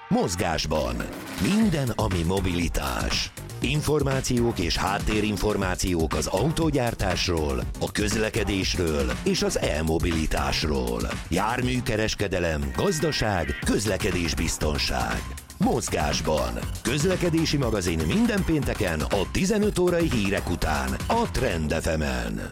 Mozgásban. Minden, ami mobilitás. Információk és háttérinformációk az autógyártásról, a közlekedésről és az e-mobilitásról. Járműkereskedelem, gazdaság, közlekedésbiztonság. Mozgásban. Közlekedési magazin minden pénteken a 15 órai hírek után a Trend FM-en.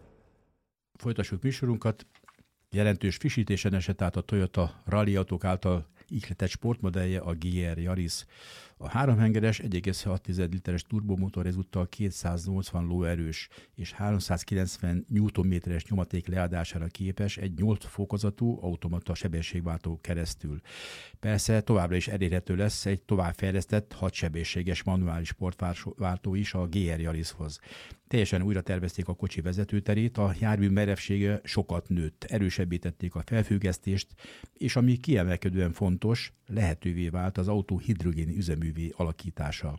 Folytassuk műsorunkat. Jelentős frissítésen esett át a Toyota Rally autók által ihletett sportmodellje, a GR Yaris. A háromhengeres 1,6 literes turbomotor ezúttal 280 lóerős és 390 Nm-es nyomaték leadására képes egy 8 fokozatú automata sebességváltó keresztül. Persze továbbra is elérhető lesz egy továbbfejlesztett 6 sebességes manuális sportváltó is a GR Yarishoz. Teljesen újra tervezték a kocsi vezetőterét, a jármű merevsége sokat nőtt, erősebbé tették a felfüggesztést, és ami kiemelkedően fontos, lehetővé vált az autó hidrogén üzeművé alakítása.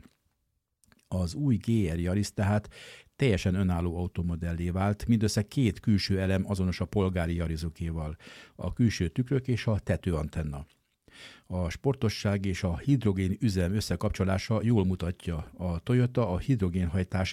Az új GR Yaris tehát teljesen önálló automodellé vált, mindössze 2 külső elem azonos a polgári Yarisokéval, a külső tükrök és a tetőantenna. A sportosság és a hidrogén üzem összekapcsolása jól mutatja. A Toyota a hidrogénhajtás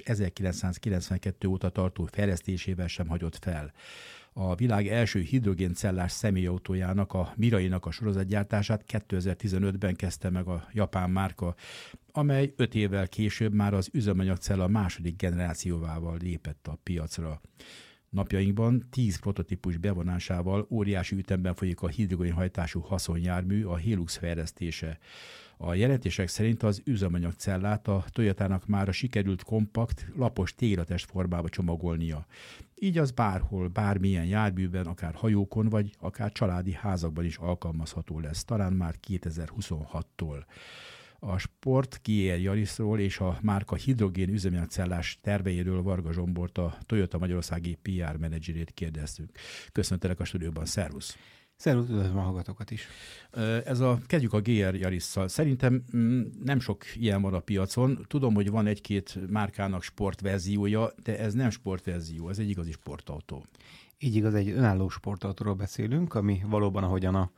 1992 óta tartó fejlesztésével sem hagyott fel. A világ első hidrogéncellás személyautójának, a Mirainak a sorozatgyártását 2015-ben kezdte meg a japán márka, amely 5 évvel később már az üzemanyagcella második generációvával lépett a piacra. Napjainkban 10 prototípus bevonásával óriási ütemben folyik a hidrogénhajtású haszonjármű, a Hilux fejlesztése. A jelentések szerint az üzemanyagcellát a Toyotának már sikerült kompakt, lapos téglatest formába csomagolnia. Így az bárhol, bármilyen járműben, akár hajókon, vagy akár családi házakban is alkalmazható lesz, talán már 2026-tól. A Sport GR Yarisról és a márka hidrogén üzemanyagcellás terveiről Varga Zsombort, a Toyota magyarországi PR menedzserét kérdeztük. Köszöntelek a stúdióban, szervusz! Szervusz, üdvözlöm a hallgatókat is! Kezdjük a GR Yarisszal. Szerintem nem sok ilyen van a piacon. Tudom, hogy van egy-két márkának sportverziója, de ez nem sportverzió, ez egy igazi sportautó. Így igaz, egy önálló sportautóról beszélünk, ami valóban, ahogyan a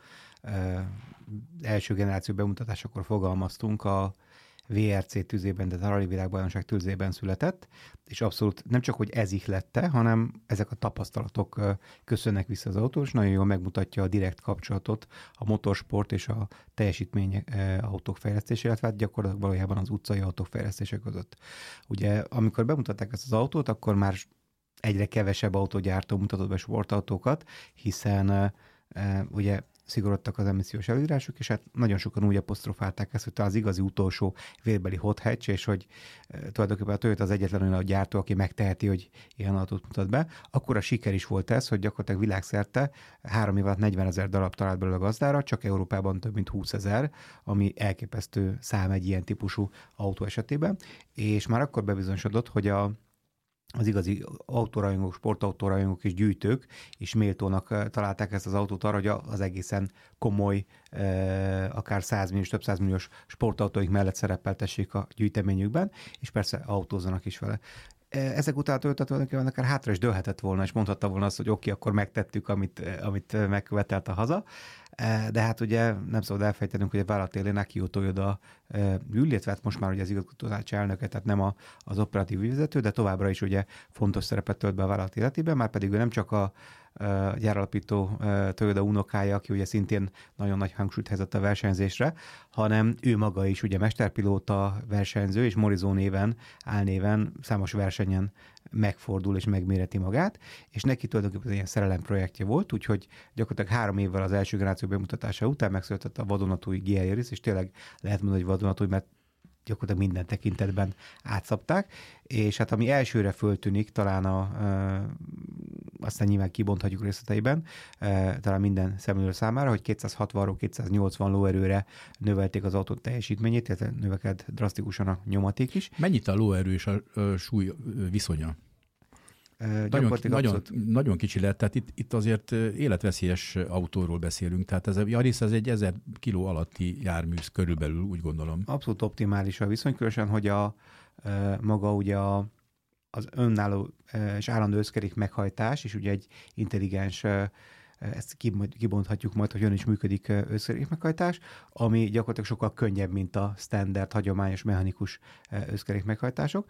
első generáció bemutatásakor fogalmaztunk, a VRC tüzében, de a Rally Világbajnokság tüzében született, és abszolút nem csak, hogy ez ihlette, hanem ezek a tapasztalatok köszönnek vissza az autó, és nagyon jól megmutatja a direkt kapcsolatot a motorsport és a teljesítmény autók fejlesztése, illetve hát gyakorlatilag valójában az utcai autók fejlesztése között. Ugye, amikor bemutatták ezt az autót, akkor már egyre kevesebb autógyártó mutatott be sportautókat, hiszen ugye szigorodtak az emissziós előírások, és hát nagyon sokan úgy apostrofálták ezt, hogy az igazi utolsó vérbeli hot hatch, és hogy tulajdonképpen a Toyota az egyetlen olyan gyártó, aki megteheti, hogy ilyen autót mutat be. Akkor a siker is volt ez, hogy gyakorlatilag világszerte 3 év alatt 40 000 darab talált belőle a gazdára, csak Európában több mint 20 000, ami elképesztő szám egy ilyen típusú autó esetében, és már akkor bebizonyosodott, hogy az igazi autórajongók, sportautorajongók és gyűjtők is méltónak találták ezt az autót arra, hogy az egészen komoly, akár 100 milliós, több 100 milliós sportautóik mellett szerepeltessék a gyűjteményükben, és persze autózzanak is vele. Ezek után tulajdonképpen akár hátra is dőlhetett volna, és mondhatta volna azt, hogy oké, akkor megtettük, amit megkövetelt a haza. De hát ugye nem szabad elfejtenünk, hogy a vállalat élén Akio Toyoda ül, illetve hát most már ugye az igazgatótanács elnöke, tehát nem az operatív vezető, de továbbra is ugye fontos szerepet tölt be a vállalat életében, már pedig ő nem csak a gyáralapító Toyoda unokája, aki ugye szintén nagyon nagy hangsúlyt helyezett a versenyzésre, hanem ő maga is ugye mesterpilóta versenyző, és Morizó álnéven számos versenyen megfordul és megméreti magát, és neki tulajdonképpen ilyen szerelemprojektje volt, úgyhogy gyakorlatilag 3 évvel az első generáció bemutatása után megszületett a vadonatúj GR Yaris, és tényleg lehet mondani, hogy vadonatúj, mert gyakorlatilag minden tekintetben átszabták, és hát ami elsőre föltűnik, talán aztán nyilván kibonthatjuk részleteiben, talán minden szemlélő számára, hogy 260-ról 280 lóerőre növelték az autó teljesítményét, tehát növekedett drasztikusan a nyomaték is. Mennyit a lóerő és a súly viszonya? Nagyon kicsi lett, tehát itt azért életveszélyes autóról beszélünk, tehát ez a Yaris az egy 1000 kiló alatti jármű körülbelül, úgy gondolom. Abszolút optimális a viszony, különösen, hogy maga ugye az önálló és állandó összkerék meghajtás, és ugye egy intelligens ezt kibonthatjuk majd, hogy jön is működik összkerékmeghajtás, ami gyakorlatilag sokkal könnyebb, mint a standard, hagyományos, mechanikus összkerékmeghajtások.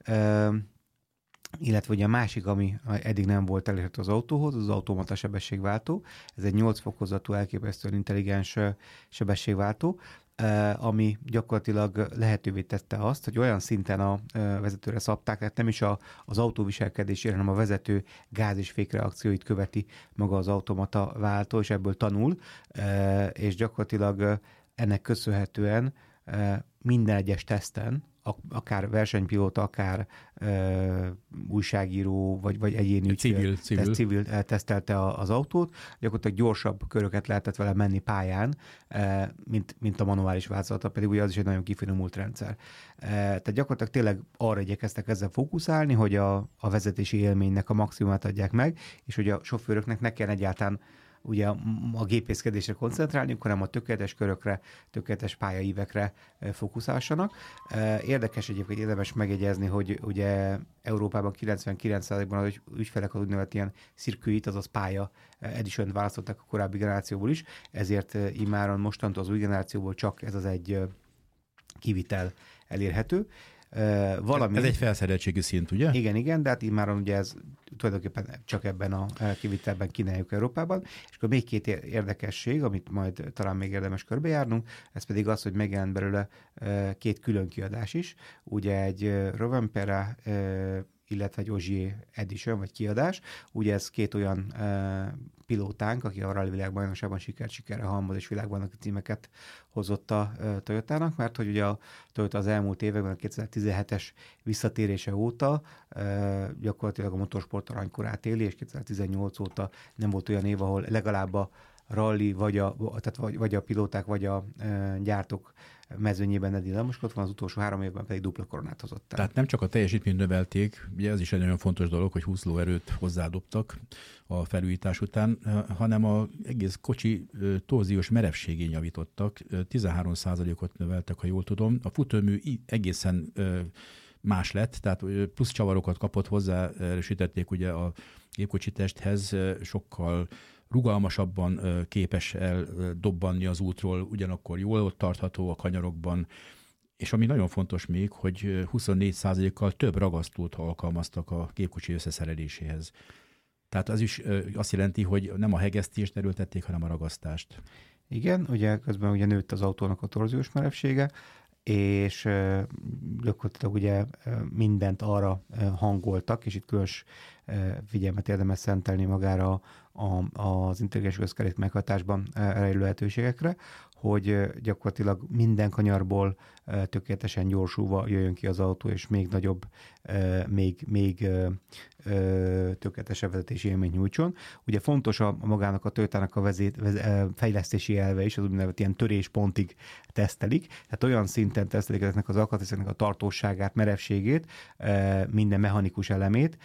Illetve ugye a másik, ami eddig nem volt elérhető az autóhoz, az automata sebességváltó. Ez egy 8 fokozatú, elképesztően intelligens sebességváltó, ami gyakorlatilag lehetővé tette azt, hogy olyan szinten a vezetőre szabták, tehát nem is az autó viselkedésére, hanem a vezető gáz- és fékreakcióit követi maga az automata váltó, és ebből tanul, és gyakorlatilag ennek köszönhetően minden egyes teszten, akár versenypilóta, akár újságíró, vagy egyéni civil tesztelte az autót, gyakorlatilag gyorsabb köröket lehetett vele menni pályán, mint a manuális változata, pedig ugye az is egy nagyon kifinomult rendszer. Tehát gyakorlatilag tényleg arra igyekeztek ezzel fókuszálni, hogy a vezetési élménynek a maximumát adják meg, és hogy a sofőröknek ne kell egyáltalán ugye a gépészkedésre koncentrálniuk, hanem a tökéletes körökre, tökéletes pályaívekre fókuszálsanak. Érdekes egyébként, érdemes megjegyezni, hogy ugye Európában 99%-ban az ügyfelek az úgynevezett ilyen circuit, azaz pálya edition-t választották a korábbi generációból is, ezért immáron mostantól az új generációból csak ez az egy kivitel elérhető. Ez egy felszereltségi szint, ugye? Igen, de hát immáron ugye ez tulajdonképpen csak ebben a kivitelben kínáljuk Európában. És akkor még két érdekesség, amit majd talán még érdemes körbejárnunk, ez pedig az, hogy megjelent belőle két külön kiadás is. Ugye egy Rovanpera, illetve egy Ogier Edition, vagy kiadás. Ugye ez két olyan pilótánk, aki a Rally világbajnokságban sikerre halmoz és világbajnoki címeket hozott a Toyotának, mert hogy ugye a Toyota az elmúlt években, a 2017-es visszatérése óta gyakorlatilag a motorsport aranykorát éli, és 2018 óta nem volt olyan év, ahol legalább a rally, vagy a pilóták, vagy a gyártók mezőnyében ne dilemmoskodva, az utolsó 3 évben pedig dupla koronát hozott el. Tehát nem csak a teljesítményt növelték, ugye ez is egy nagyon fontos dolog, hogy 20 lóerőt hozzádobtak a felújítás után, hanem az egész kocsi torziós merevségén javítottak, 13%-ot növeltek, ha jól tudom. A futómű egészen más lett, tehát plusz csavarokat kapott hozzá, erősítették ugye a gépkocsi testhez, sokkal rugalmasabban képes eldobbanni az útról, ugyanakkor jól ott tartható a kanyarokban, és ami nagyon fontos még, hogy 24%-kal több ragasztót alkalmaztak a gépkocsi összeszereléséhez. Tehát az is azt jelenti, hogy nem a hegesztést erőltették, hanem a ragasztást. Igen, ugye közben ugye nőtt az autónak a torziós merevsége, és gyakorlatilag ugye mindent arra hangoltak, és itt különös figyelmet érdemes szentelni magára az intelligens összkerék meghatásban rejlő lehetőségekre, hogy gyakorlatilag minden kanyarból tökéletesen gyorsulva jöjjön ki az autó, és még nagyobb, még tökéletesebb vezetési élményt nyújtson. Ugye fontos magának a Toyotának a fejlesztési elve is, az úgynevezett ilyen töréspontig tesztelik, tehát olyan szinten tesztelik ezeknek az alkatrészeknek a tartóságát, merevségét, minden mechanikus elemét,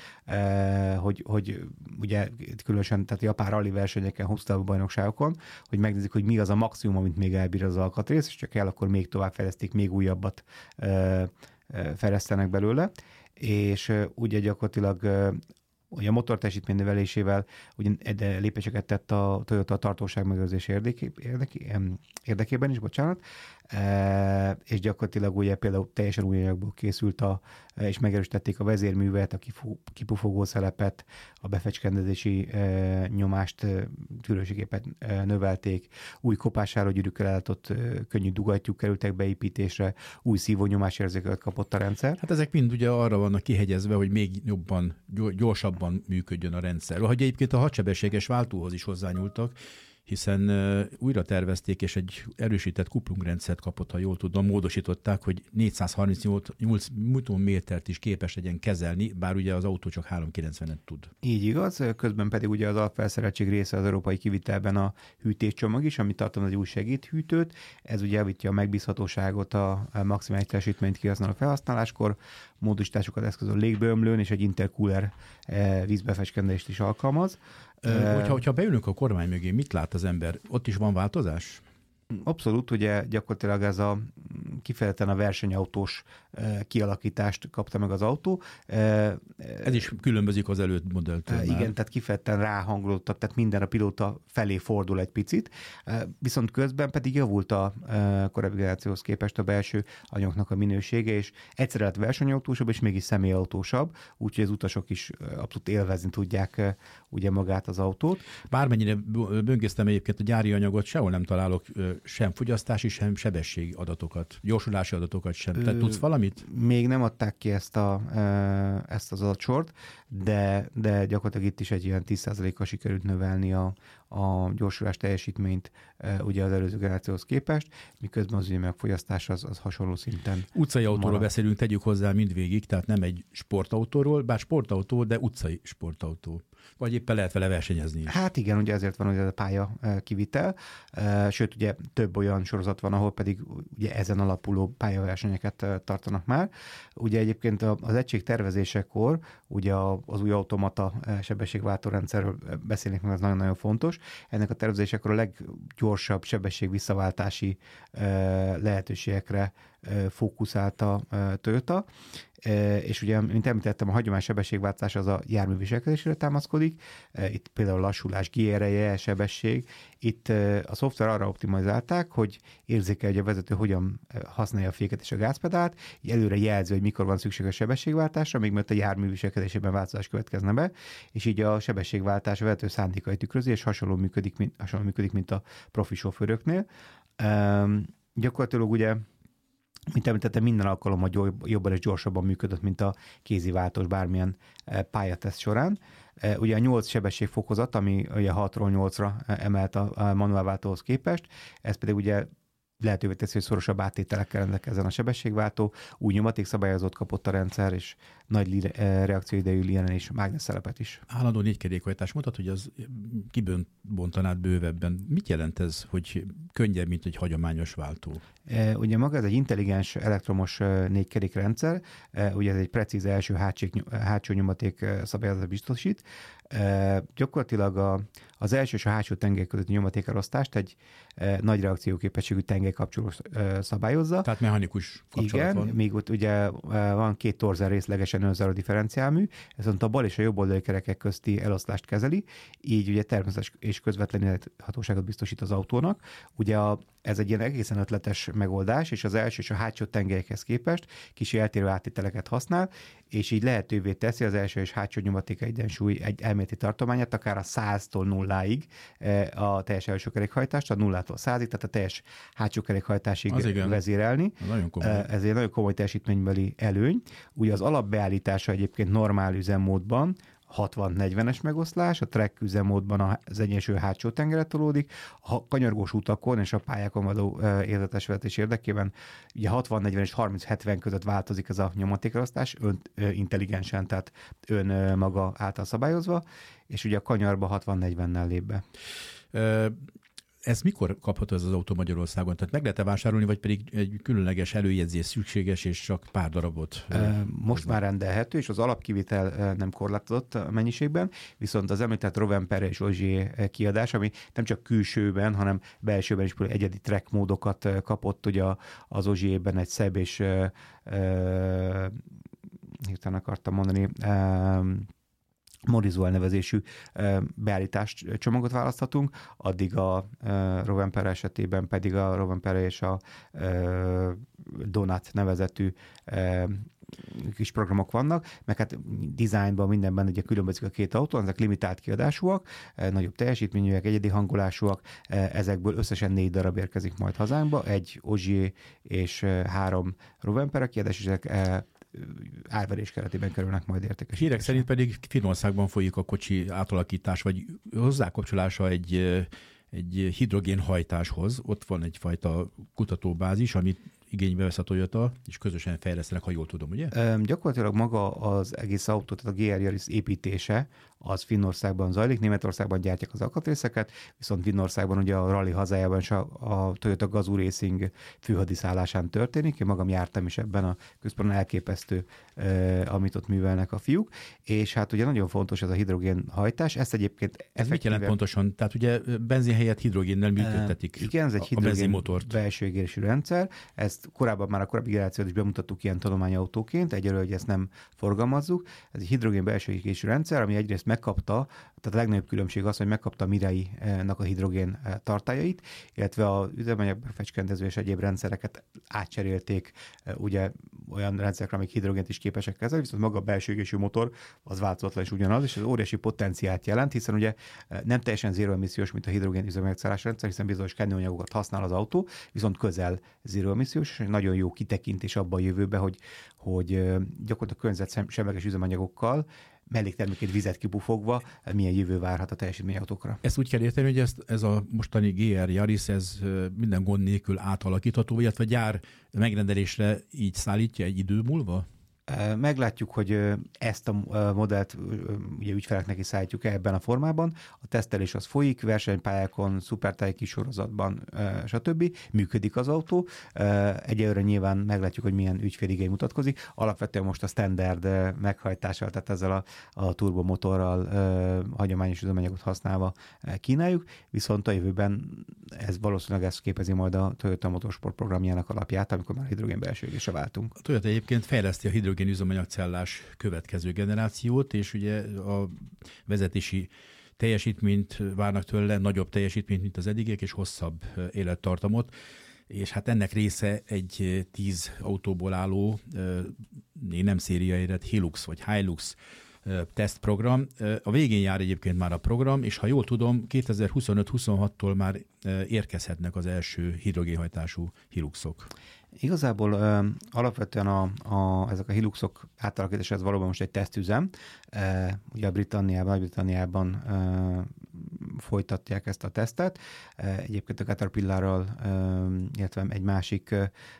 hogy ugye különösen, tehát japán rally versenyeken, hosszú bajnokságokon, hogy megnézik, hogy mi az a maximum, amit még elbír az alkatrész, és csak kell, akkor még tovább fejlesztik, még újabbat fejlesztenek belőle, és ugye gyakorlatilag ugye a motorteljesítmény növelésével ugye lépéseket tett a Toyota a tartóság megőrzés érdekében is, és gyakorlatilag ugye például teljesen új anyagból készült és megerősítették a vezérművet, a kipufogó szelepet, a befecskendezési nyomást tűrőségéppen növelték, új kopásállógyűrűkkel ellátott könnyű dugattyúk kerültek beépítésre, új szívónyomásérzéket kapott a rendszer. Hát ezek mind ugye arra vannak kihegyezve, hogy még jobban, gyorsabban működjön a rendszer. Hogy egyébként a hadsebességes váltóhoz is hozzányúltak, hiszen újra tervezték, és egy erősített kuplungrendszert kapott, ha jól tudom, módosították, hogy 438 Newtonmétert is képes legyen kezelni, bár ugye az autó csak 390-et tud. Így igaz, közben pedig ugye az alapfelszereltség része az európai kivitelben a hűtéscsomag is, ami tartalmaz egy új segédhűtőt, ez ugye javítja a megbízhatóságot, a maximális teljesítményt kihasználó felhasználáskor, módosításokat eszközöl légbeömlőn, és egy intercooler vízbefecskendést is alkalmaz. Hogyha beülünk a kormány mögé, mit lát az ember? Ott is van változás? Abszolút, ugye gyakorlatilag ez a kifejezetten a versenyautós kialakítást kapta meg az autó. Ez is különbözik az előtt modelltől. Igen, tehát kifejezetten ráhangolódtak, tehát minden a pilóta felé fordul egy picit, viszont közben pedig javult a korábbi generációhoz képest a belső anyagnak a minősége, és egyszerre lett versenyautósabb, és mégis személyautósabb, úgyhogy az utasok is abszolút élvezni tudják ugye magát az autót. Bármennyire böngésztem egyébként a gyári anyagot, sehol nem találok sem fogyasztási, sem sebesség adatokat, gyorsulási adatokat sem. Te tudsz valamit? Még nem adták ki ezt az adatsort, de gyakorlatilag itt is egy ilyen 10%-kal sikerült növelni a gyorsulás teljesítményt ugye az előző generációhoz képest, miközben az üzemanyagfogyasztás az hasonló szinten. Utcai autóról beszélünk, tegyük hozzá mindvégig, tehát nem egy sportautóról, bár sportautó, de utcai sportautó. Vagy éppen lehet vele versenyezni is. Hát igen, ugye ezért van ugye a pálya kivitel, sőt ugye több olyan sorozat van, ahol pedig ugye ezen alapuló pályaversenyeket tartanak már. Ugye egyébként az egység tervezésekor ugye az új automata sebességváltó rendszerről beszélnék meg, az nagyon-nagyon fontos. Ennek a tervezésekor a leggyorsabb sebességvisszaváltási lehetőségekre fókuszált a Toyota, és ugye, mint említettem, a hagyományos sebességváltás az a jármű viselkedésére támaszkodik, itt például lassulás, G-ereje, sebesség, itt a szoftver arra optimalizálták, hogy érzékelje, hogy a vezető hogyan használja a féket és a gázpedált, így előre jelzi, hogy mikor van szükség a sebességváltásra, még mert a jármű viselkedésében változás következne be, és így a sebességváltás a vezető szándékai tükrözi, és hasonló működik, mint a profi sofőröknél. Gyakorlatilag ugye, mint említettem, minden alkalommal jobban és gyorsabban működött, mint a kéziváltós bármilyen pályateszt során. Ugye a 8 sebességfokozat, ami ugye 6-ról 8-ra emelt a manuálváltóhoz képest, ez pedig ugye lehetővé teszi, hogy szorosabb áttételekkel rendelkezzen a sebességváltó, új nyomatékszabályozót kapott a rendszer, és nagy reakcióidejű ilyen és mágnesszerepet is. Állandó négykerékhajtás, mondtad, hogy az kibontanád bővebben. Mit jelent ez, hogy könnyebb, mint egy hagyományos váltó? Ugye maga ez egy intelligens elektromos négykerékrendszer, ugye ez egy precíz hátsó nyomaték szabályozást biztosít. Gyakorlatilag az első és a hátsó tengely közötti nyomatékelosztást egy nagy reakcióképességű tengelykapcsoló szabályozza. Tehát mechanikus kapcsolat igen, van. még ott ugye van 2 torzer részlegesen önzáró differenciálmű, viszont a bal és a jobb oldali kerekek közti eloszlást kezeli, így ugye természetes és közvetlen hatóságot biztosít az autónak. Ugye ez egy ilyen egészen ötletes megoldás, és az első és a hátsó tengelyekhez képest kicsi eltérő áttételeket használ, és így lehetővé teszi az első és hátsó nyomaték egyensúly egy elméleti tartományát, akár a 100-tól 0-ig a teljes első kerékhajtást, a 0-tól 100-ig, tehát a teljes hátsó kerékhajtásig vezérelni. Ez egy nagyon komoly teljesítménybeli előny. Ugye az alapbeállítása egyébként normál üzemmódban 60-40-es megoszlás, a track üzemmódban az egyensúly hátsó tengelyre tolódik, a kanyargós utakon és a pályákon való érzetes vezetés érdekében ugye 60-40 és 30-70 között változik ez a nyomatékelosztás, intelligensen, tehát ön maga által szabályozva, és ugye a kanyarba 60-40-nel lép be. Ez mikor kapható ez az autó Magyarországon? Tehát meg lehet-e vásárolni, vagy pedig egy különleges előjegyzés szükséges, és csak pár darabot? Most már rendelhető, és az alapkivitel nem korlátozott mennyiségben, viszont az említett Rovanpera és Ogier kiadás, ami nem csak külsőben, hanem belsőben is egyedi track módokat kapott, ugye az Ogierben egy szebb és hirtelen akartam mondani, Morizuel nevezésű beállítást csomagot választhatunk, addig a Rovanpera esetében pedig a Rovanpera és a Donut nevezetű kis programok vannak, meg hát dizájnban mindenben ugye különbözik a két autó, ezek limitált kiadásúak, nagyobb teljesítményűek, egyedi hangolásúak, ezekből összesen 4 darab érkezik majd hazánkba, egy Ogier és 3 Rovanpera kiadás, és ezek árverés keretében kerülnek majd értékesítésre. Hírek szerint pedig Finnországban folyik a kocsi átalakítás, vagy hozzákapcsolása egy hidrogénhajtáshoz. Ott van egyfajta kutatóbázis, amit igénybe vesz a Toyota, és közösen fejlesztenek, ha jól tudom, ugye? Gyakorlatilag maga az egész autó, tehát a GR Yaris építése az Finnországban zajlik, Németországban gyártják az alkatrészeket, viszont Finnországban ugye a rally hazájában is a Toyota Gazoo Racing főhadiszállásán történik. Én magam jártam is ebben a központban, elképesztő, amit ott művelnek a fiúk, és hát ugye nagyon fontos ez a hidrogénhajtás, ezt egyébként ez mit jelent pontosan? Tehát ugye benzin helyett hidrogénnel működtetik igen, ez egy hidrogén benzinmotort. belső égésű rendszer, ezt ezt korábban már a korábbi generációt is bemutattuk ilyen tanulmányautóként, egyelőre, hogy ezt nem forgalmazzuk. Ez egy hidrogén belső égésű rendszer, ami egyrészt megkapta, tehát a legnagyobb különbség az, hogy megkapta a Mirai-nak a hidrogén tartályait, illetve a üzemanyag fecskendező és egyéb rendszereket átcserélték ugye olyan rendszerekre, amik hidrogént is képesek kezelni, viszont maga a belső égésű motor az változatlan is ugyanaz, és ez óriási potenciált jelent, hiszen ugye nem teljesen zéró emissziós, mint a hidrogén üzemanyagszállás rendszer, hiszen bizonyos kenőanyagokat használ az autó, viszont közel zéró emissziós, és nagyon jó kitekintés abban a jövőbe, hogy gyakorlatilag környezetsemleges üzemanyagokkal melléktermékét vizet kipufogva milyen jövő várhat a teljesítményautókra. Ezt úgy kell érteni, hogy ez a mostani GR Yaris, ez minden gond nélkül átalakítható, illetve gyár megrendelésre így szállítja egy idő múlva? Meglátjuk, hogy ezt a modellt ugye ügyfeleknek is szállítjuk ebben a formában. A tesztelés az folyik, versenypályákon, szupertáj kisorozatban, stb. Működik az autó. Egyelőre nyilván meglátjuk, hogy milyen ügyféligény mutatkozik. Alapvetően most a standard meghajtással, tehát ezzel a turbomotorral hagyományos üzemanyagot használva kínáljuk, viszont a jövőben ez valószínűleg ezt képezi majd a Toyota Motorsport programjának alapját, amikor már hidrogén belső égésre váltunk. A Toyota egyébként fejleszti a hidrogén üzemanyagcellás következő generációt, és ugye a vezetési teljesítményt várnak tőle, nagyobb teljesítményt, mint az eddigiek, és hosszabb élettartamot. És hát ennek része egy 10 autóból álló, nem szériaérett Hilux vagy Hilux tesztprogram. A végén jár egyébként már a program, és ha jól tudom, 2025-26-tól már érkezhetnek az első hidrogénhajtású Hiluxok. Igazából alapvetően ezek a Hiluxok átalakítása, ez valóban most egy tesztüzem. Ugye a Nagy-Britanniában folytatják ezt a tesztet. Egyébként a Caterpillarral, illetve egy másik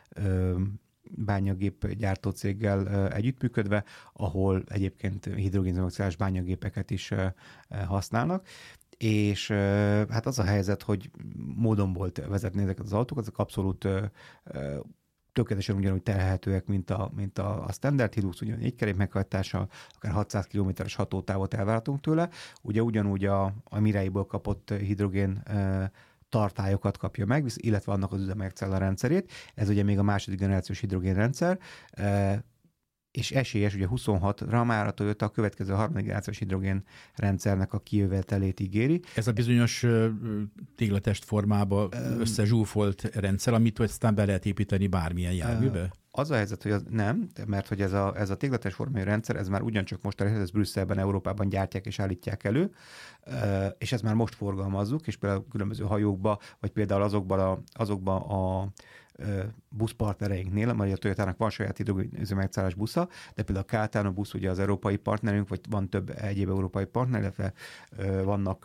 bányagép gyártócéggel együttműködve, ahol egyébként hidrogénüzemanyagszállás bányagépeket is használnak. És hát az a helyzet, hogy módon volt vezetni ezeket az autókat, ezek abszolút tökéletesen ugyanúgy terhelhetőek, mint a standard Hilux, ugyanúgy egy kerék meghajtása, akár 600 km-es hatótávot elvárhatunk tőle. Ugye ugyanúgy a Mirai-ból kapott hidrogén tartályokat kapja meg, illetve annak az üzemanyagcella rendszerét. Ez ugye még a második generációs hidrogénrendszer, és esélyes, ugye 26-ra már a Toyota a következő harmadik generációs hidrogén rendszernek a kijövetelét ígéri. Ez a bizonyos téglatest formába összezsúfolt rendszer, amit aztán be lehet építeni bármilyen járműbe? Az a helyzet, hogy az nem, mert hogy ez a téglates formájú rendszer, ez már ugyancsak most ez Brüsszelben, Európában gyártják és állítják elő, és ezt már most forgalmazzuk, és például különböző hajókba, vagy például azokba a buszpartnereinknél, mert a Toyotának van saját hidrogénüzemanyagszállás busza, de például a Caltano busz ugye az európai partnerünk, vagy van több egyéb európai partner, illetve vannak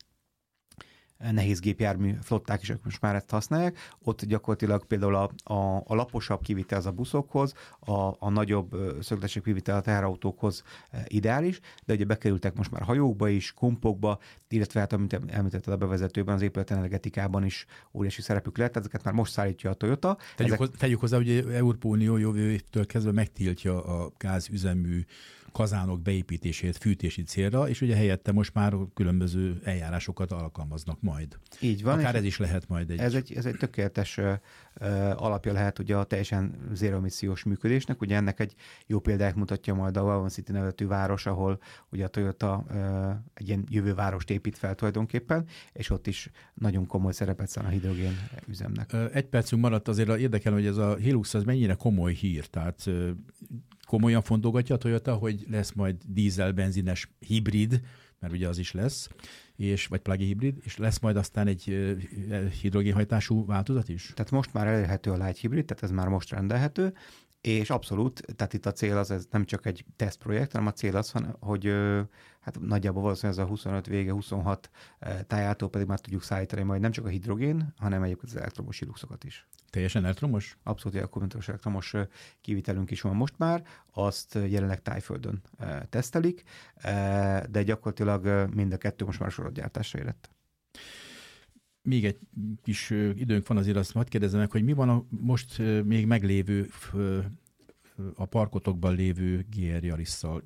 nehéz gépjármű flották is, most már ezt használják. Ott gyakorlatilag például a laposabb kivitel az a buszokhoz, a nagyobb szögletesség kivitel a teherautókhoz ideális, de ugye bekerültek most már hajókba is, kompokba, illetve hát, amit említetted a bevezetőben, az épületenergetikában is óriási szerepük lehet, ezeket már most szállítja a Toyota. Tegyük hozzá, hogy Európai Unió jövő évtől kezdve megtiltja a gázüzemű kazánok beépítését fűtési célra, és ugye helyette most már különböző eljárásokat alkalmaznak majd. Így van. Akár ez is lehet majd egy... Ez egy tökéletes alapja lehet ugye a teljesen zéroemissziós működésnek. Ugye ennek egy jó példát mutatja majd a Wagon City nevezetű város, ahol ugye a Toyota egy ilyen jövővárost épít fel tulajdonképpen, és ott is nagyon komoly szerepet szán a hidrogén üzemnek. Egy percünk maradt, azért érdekel, hogy ez a Hilux az mennyire komoly hír, tehát komolyan fontolgatja a Toyota, hogy lesz majd dízel-benzines hibrid, mert ugye az is lesz, vagy plug-in hibrid, és lesz majd aztán egy hidrogénhajtású változat is? Tehát most már elérhető a light hibrid, tehát ez már most rendelhető, és abszolút, tehát itt a cél az, ez nem csak egy tesztprojekt, hanem a cél az, hogy hát nagyjából valószínűleg ez a 25 vége, 26 tájától pedig már tudjuk szállítani majd nem csak a hidrogén, hanem egyébként az elektromos Hiluxokat is. Teljesen elektromos? Abszolút akkumulátoros elektromos kivitelünk is van most már, azt jelenleg Tájföldön tesztelik, de gyakorlatilag mind a kettő most már sorozatgyártásra érett. Még egy kis időnk van, azért azt hadd kérdezem meg, hogy mi van a most még meglévő, a parkotokban lévő GR Yarisszal, vagy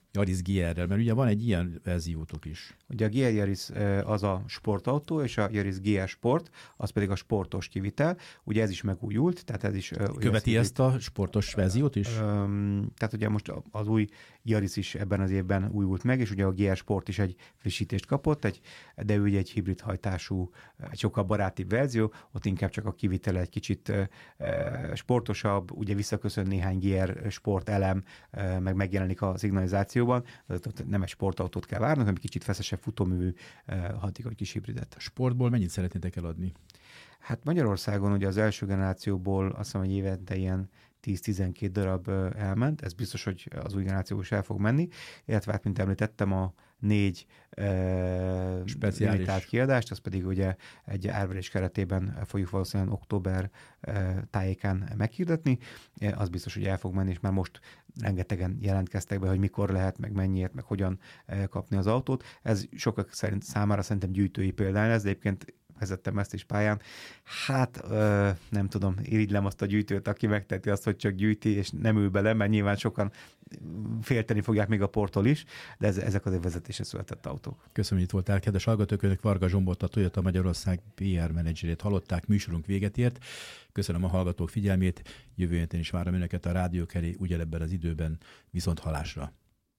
Yaris GR-rel, mert ugye van egy ilyen verziótok is. Ugye a GR Yaris az a sportautó, és a Yaris GR Sport, az pedig a sportos kivitel. Ugye ez is megújult, tehát ez is... Követi ezt a sportos verziót is? Tehát ugye most az új Yaris is ebben az évben újult meg, és ugye a GR Sport is egy frissítést kapott, de ő ugye egy hibrid hajtású, egy sokkal barátibb verzió, ott inkább csak a kivitele egy kicsit sportosabb, ugye visszaköszön néhány GR Sport elem, meg megjelenik a szignalizációban, nem egy sportautót kell várnunk, hanem kicsit feszesebb futóművű, hatékony kis hibridet. A sportból mennyit szeretnétek eladni? Hát Magyarországon ugye az első generációból azt hiszem, hogy évente ilyen 10-12 darab elment, ez biztos, hogy az új generáció is el fog menni, illetve hát, mint említettem, a 4 limitált kiadást, az pedig ugye egy árverés keretében fogjuk valószínűleg október tájékán meghirdetni, az biztos, hogy el fog menni, és már most rengetegen jelentkeztek be, hogy mikor lehet, meg mennyiért, meg hogyan kapni az autót. Ez sokak számára szerintem gyűjtői példány lesz, de egyébként vezettem ezt is pályán. Hát nem tudom, irigylem azt a gyűjtőt, aki megteheti azt, hogy csak gyűjti, és nem ül bele, mert nyilván sokan félteni fogják még a porttól is, de ezek azért vezetésre született autók. Köszönöm, hogy itt voltál, kedves hallgatók, önök Varga Zsombort, a Toyota Magyarország PR menedzserét hallották, műsorunk véget ért. Köszönöm a hallgatók figyelmét, jövő héten is várom önöket a rádiók elé, ugyanebben az időben, viszont hallásra.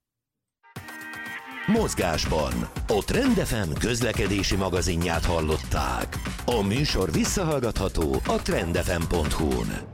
Mozgásban a Trend FM közlekedési magazinját hallották. A műsor visszahallgatható a trendfm.hu-n.